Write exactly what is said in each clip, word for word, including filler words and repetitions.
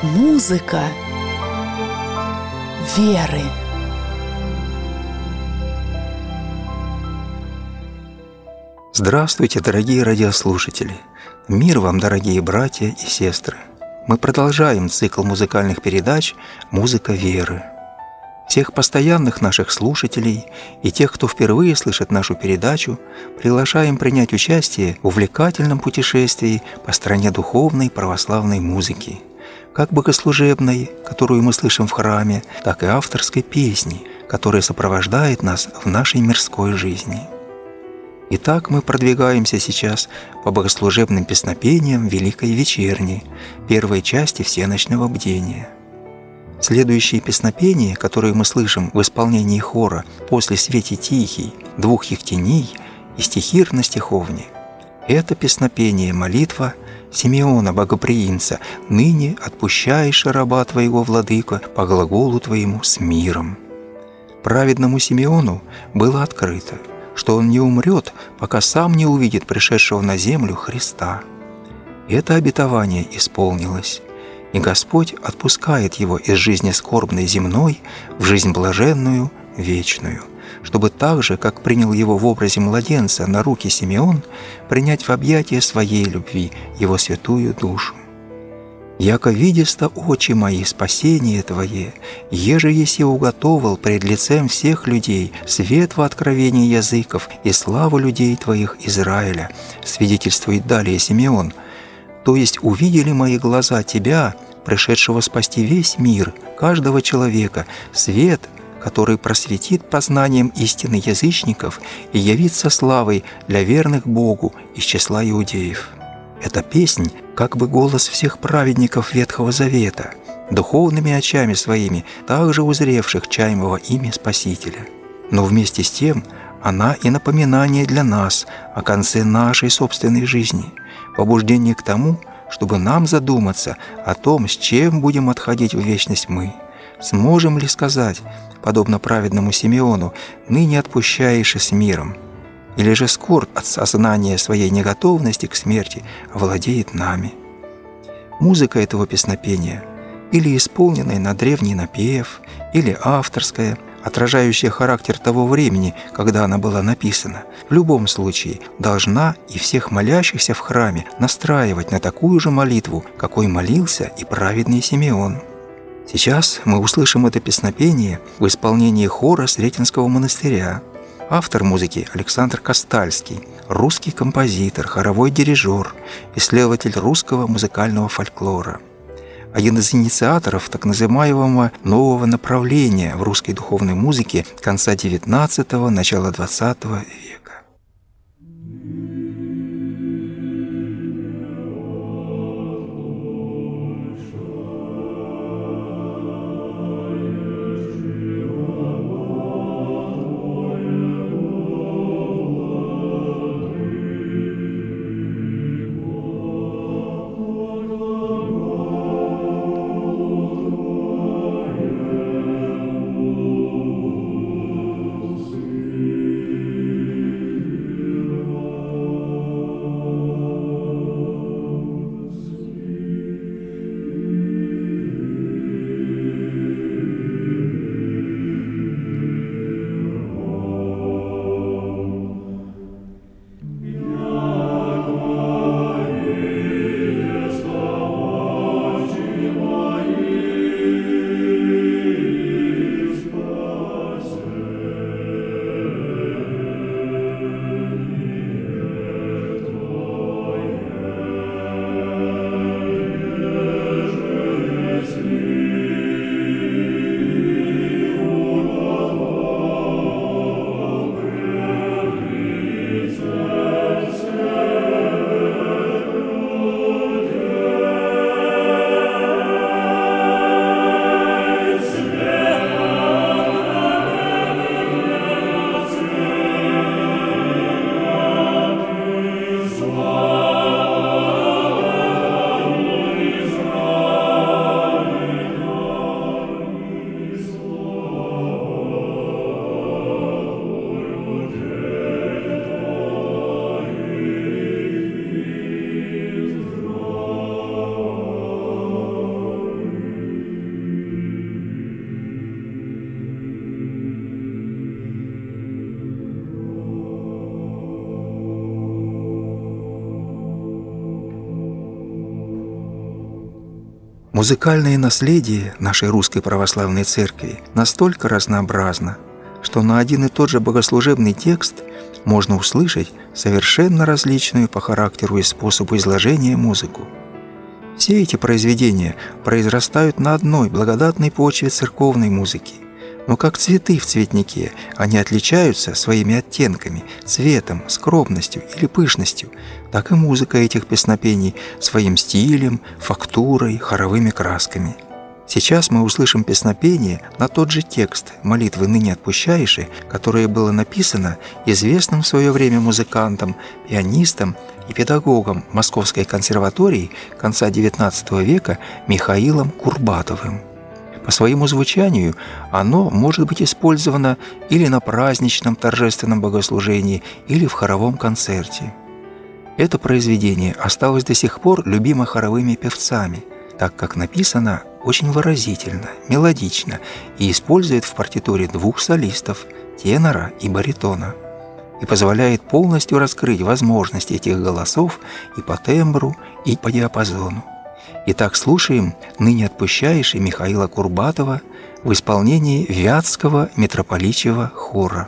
Музыка веры. Здравствуйте, дорогие радиослушатели! Мир вам, дорогие братья и сестры! Мы продолжаем цикл музыкальных передач «Музыка веры». Всех постоянных наших слушателей и тех, кто впервые слышит нашу передачу, приглашаем принять участие в увлекательном путешествии по стране духовной православной музыки, как богослужебной, которую мы слышим в храме, так и авторской песни, которая сопровождает нас в нашей мирской жизни. Итак, мы продвигаемся сейчас по богослужебным песнопениям Великой Вечерни, первой части всеночного бдения. Следующие песнопения, которые мы слышим в исполнении хора «После свете тихий», «Двух ехтеней» и «Стихир на стиховне», это песнопение молитва Симеона Богоприимца «Ныне отпущаешь раба Твоего, Владыко, по глаголу Твоему с миром». Праведному Симеону было открыто, что он не умрет, пока сам не увидит пришедшего на землю Христа. Это обетование исполнилось, и Господь отпускает его из жизни скорбной земной в жизнь блаженную, вечную, чтобы так же, как принял его в образе младенца на руки Симеон, принять в объятия своей любви его святую душу. «Яко видеста очи мои спасение Твое, еже еси уготовал пред лицем всех людей свет во откровении языков и славу людей Твоих Израиля», свидетельствует далее Симеон. «То есть увидели мои глаза Тебя, пришедшего спасти весь мир, каждого человека, свет, который просветит познанием истины язычников и явится славой для верных Богу из числа иудеев». Эта песнь как бы голос всех праведников Ветхого Завета, духовными очами своими, также узревших чаемого ими Спасителя. Но вместе с тем она и напоминание для нас о конце нашей собственной жизни, побуждение к тому, чтобы нам задуматься о том, с чем будем отходить в вечность мы. Сможем ли сказать, подобно праведному Симеону, «Ныне отпущаешь с миром», или же скорбь от сознания своей неготовности к смерти овладеет нами. Музыка этого песнопения, или исполненная на древний напев, или авторская, отражающая характер того времени, когда она была написана, в любом случае должна и всех молящихся в храме настраивать на такую же молитву, какой молился и праведный Симеон. Сейчас мы услышим это песнопение в исполнении хора Сретенского монастыря. Автор музыки Александр Костальский, русский композитор, хоровой дирижер, исследователь русского музыкального фольклора. Один из инициаторов так называемого нового направления в русской духовной музыке конца девятнадцатого – начала двадцатого века. Музыкальное наследие нашей Русской Православной Церкви настолько разнообразно, что на один и тот же богослужебный текст можно услышать совершенно различную по характеру и способу изложения музыку. Все эти произведения произрастают на одной благодатной почве церковной музыки, но как цветы в цветнике они отличаются своими оттенками, цветом, скромностью или пышностью, так и музыка этих песнопений своим стилем, фактурой, хоровыми красками. Сейчас мы услышим песнопение на тот же текст молитвы «Ныне отпущаеши», которое было написано известным в свое время музыкантом, пианистом и педагогом Московской консерватории конца девятнадцатого века Михаилом Курбатовым. По своему звучанию оно может быть использовано или на праздничном торжественном богослужении, или в хоровом концерте. Это произведение осталось до сих пор любимо хоровыми певцами, так как написано очень выразительно, мелодично и использует в партитуре двух солистов – тенора и баритона, и позволяет полностью раскрыть возможности этих голосов и по тембру, и по диапазону. Итак, слушаем «Ныне отпущаеши» Михаила Курбатова в исполнении Вятского митрополичьего хора.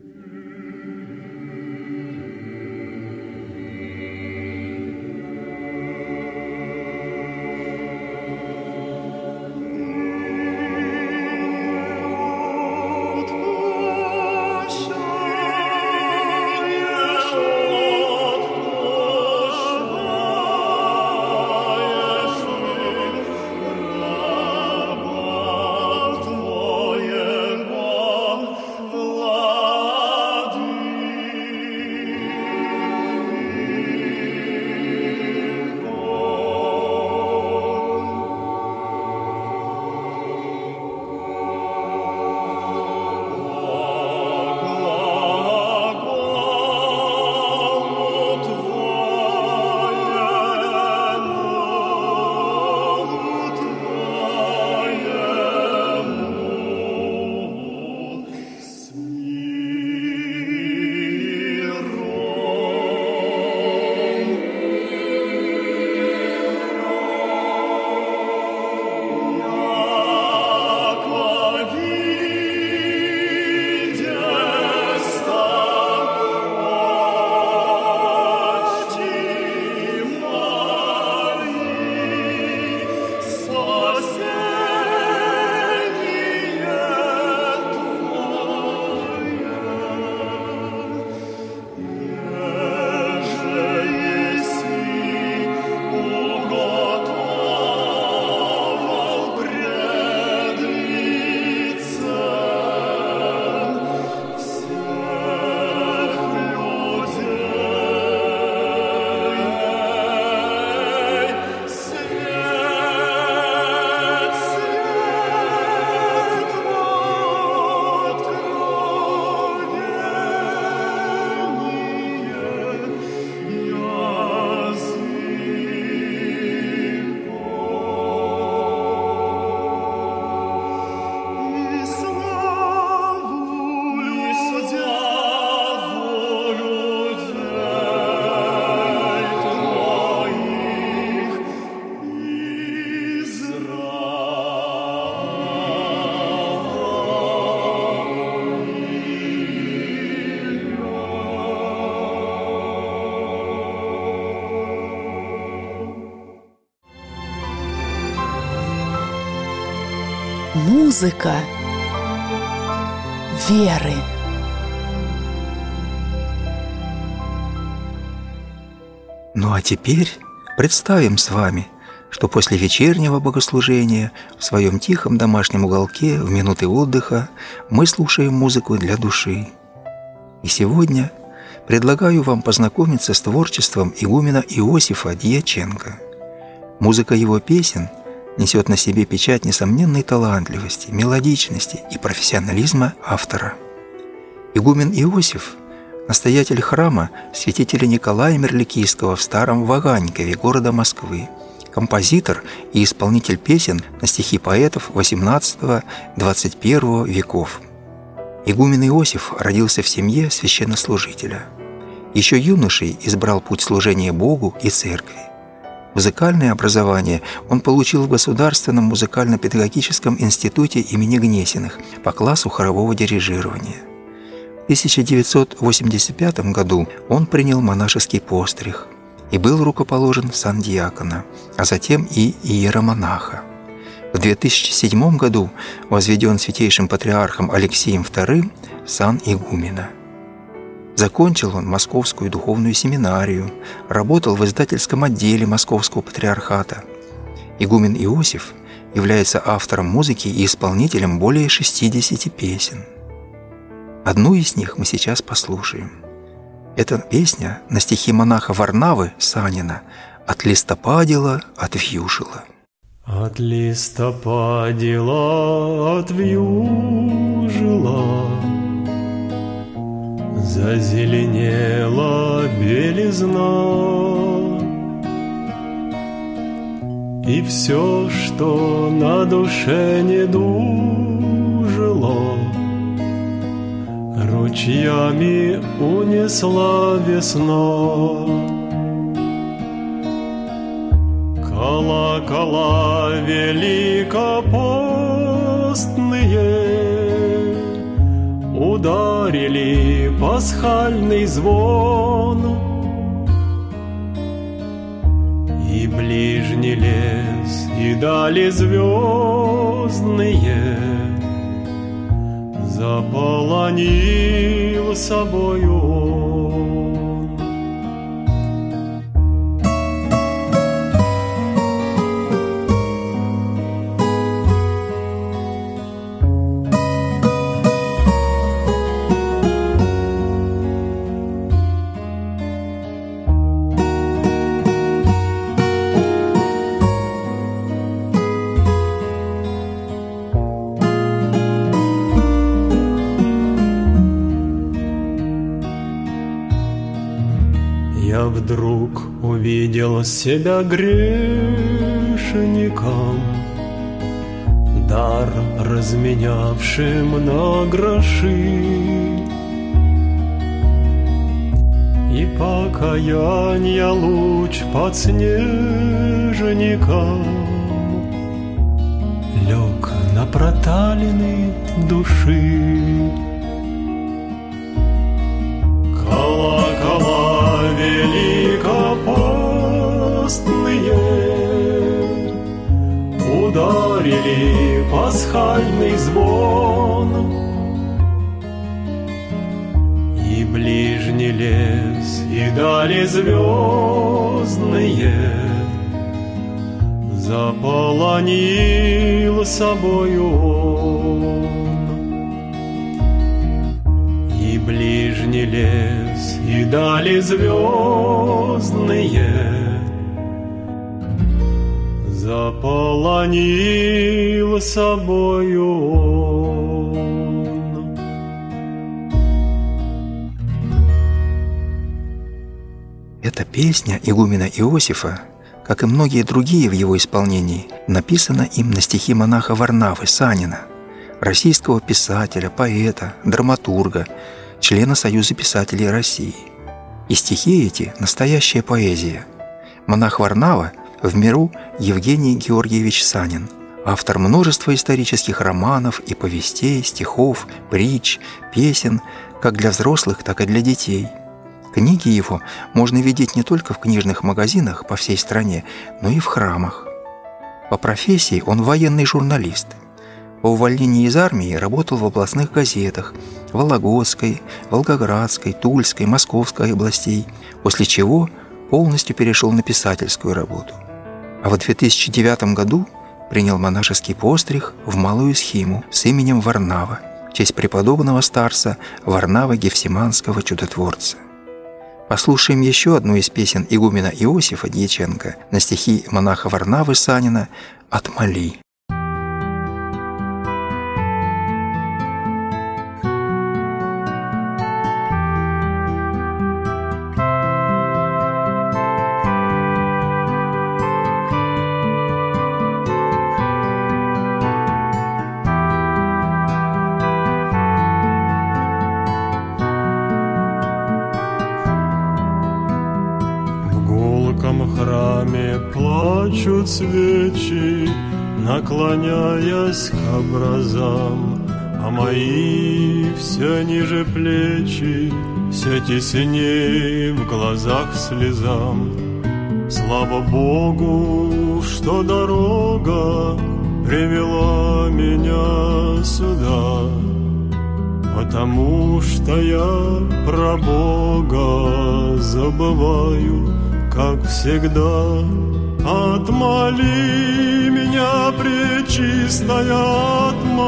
Музыка веры. Ну а теперь представим с вами, что после вечернего богослужения в своем тихом домашнем уголке в минуты отдыха мы слушаем музыку для души. И сегодня предлагаю вам познакомиться с творчеством игумена Иосифа Дьяченко. Музыка его песен несет на себе печать несомненной талантливости, мелодичности и профессионализма автора. Игумен Иосиф – настоятель храма святителя Николая Мерликийского в Старом Ваганькове, города Москвы, композитор и исполнитель песен на стихи поэтов восемнадцатого-двадцать первого веков. Игумен Иосиф родился в семье священнослужителя. Еще юношей избрал путь служения Богу и Церкви. Музыкальное образование он получил в Государственном музыкально-педагогическом институте имени Гнесиных по классу хорового дирижирования. В тысяча девятьсот восемьдесят пятом году он принял монашеский постриг и был рукоположен в сан диакона, а затем и иеромонаха. В две тысячи седьмом году возведен святейшим патриархом Алексием вторым в сан игумена. Закончил он Московскую духовную семинарию, работал в издательском отделе Московского патриархата. Игумен Иосиф является автором музыки и исполнителем более шестидесяти песен. Одну из них мы сейчас послушаем. Это песня на стихи монаха Варнавы Санина «От листопадила, от вьюжила». От листопадила, от вьюжила зазеленела белизна, и все, что на душе не дужило, ручьями унесла весна. Колокола великопостные ударили пасхальный звон, и ближний лес, и дали звездные заполонил собою он. Я вдруг увидел себя грешником, дар разменявшим на гроши, и покаянья луч подснежником лег на проталины души. Колокола великопостные ударили пасхальный звон, и ближний лес, и дали звездные заполонил собою он. И ближний лес, и дали звездные заполонил собою он. Эта песня игумена Иосифа, как и многие другие в его исполнении, написана им на стихи монаха Варнавы Санина, российского писателя, поэта, драматурга, члена Союза писателей России. И стихи эти – настоящая поэзия. Монах Варнава в миру Евгений Георгиевич Санин, автор множества исторических романов и повестей, стихов, притч, песен, как для взрослых, так и для детей. Книги его можно видеть не только в книжных магазинах по всей стране, но и в храмах. По профессии он военный журналист. По увольнении из армии работал в областных газетах Вологодской, Волгоградской, Тульской, Московской областей, после чего полностью перешел на писательскую работу. А в две тысячи девятом году принял монашеский постриг в Малую Схиму с именем Варнава в честь преподобного старца Варнавы Гефсиманского чудотворца. Послушаем еще одну из песен игумена Иосифа Дьяченко на стихи монаха Варнавы Санина «Отмоли». В гулком храме храме плачут свечи, наклоняясь к образам, а мои все ниже плечи, все тесней в глазах слезам. Слава Богу, что дорога привела меня сюда, потому что я про Бога забываю, как всегда. Отмоли меня, Пречистая,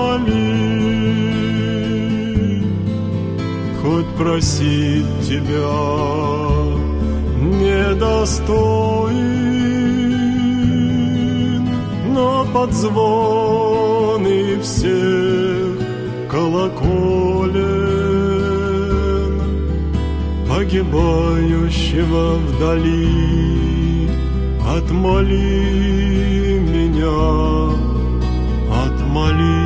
отмоли, хоть просить тебя недостоин, но под звоны всех колоколен погибающего вдали, отмоли меня, отмоли.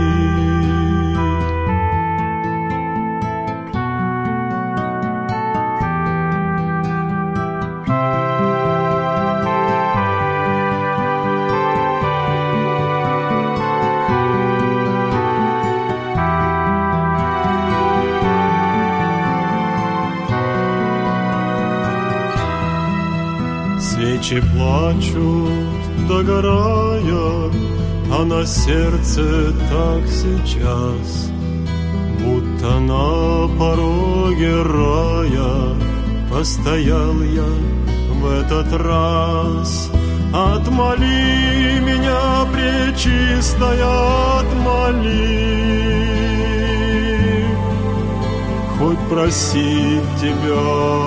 Свечи плачут, догорая, а на сердце так сейчас, будто на пороге рая постоял я в этот раз. Отмоли меня, Пречистая, отмоли, хоть просить тебя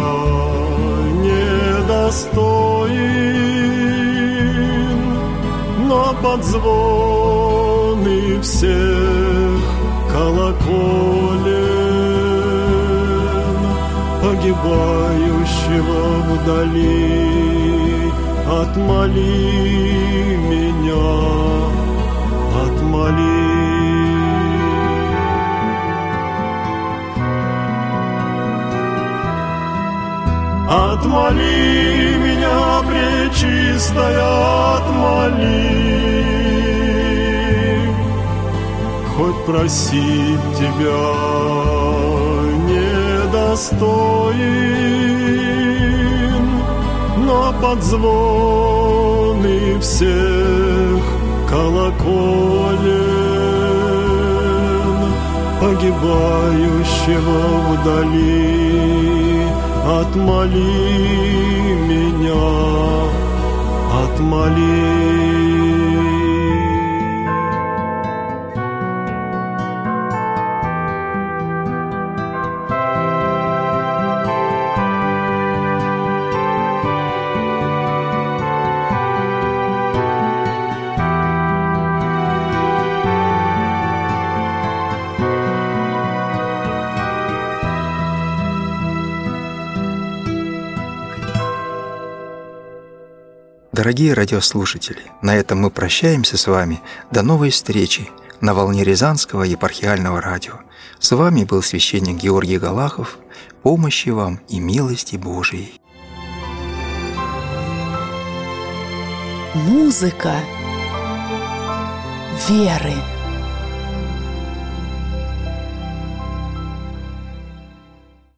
недостоин, но под звоны всех колоколен погибающего вдали, отмоли меня, отмоли. Отмоли меня, Пречистая, отмоли, хоть просить тебя недостоин, но под звоны всех колоколен погибающего вдали, отмоли меня, отмоли. Дорогие радиослушатели, на этом мы прощаемся с вами. До новой встречи на волне Рязанского епархиального радио. С вами был священник Георгий Галахов. Помощи вам и милости Божией. Музыка веры.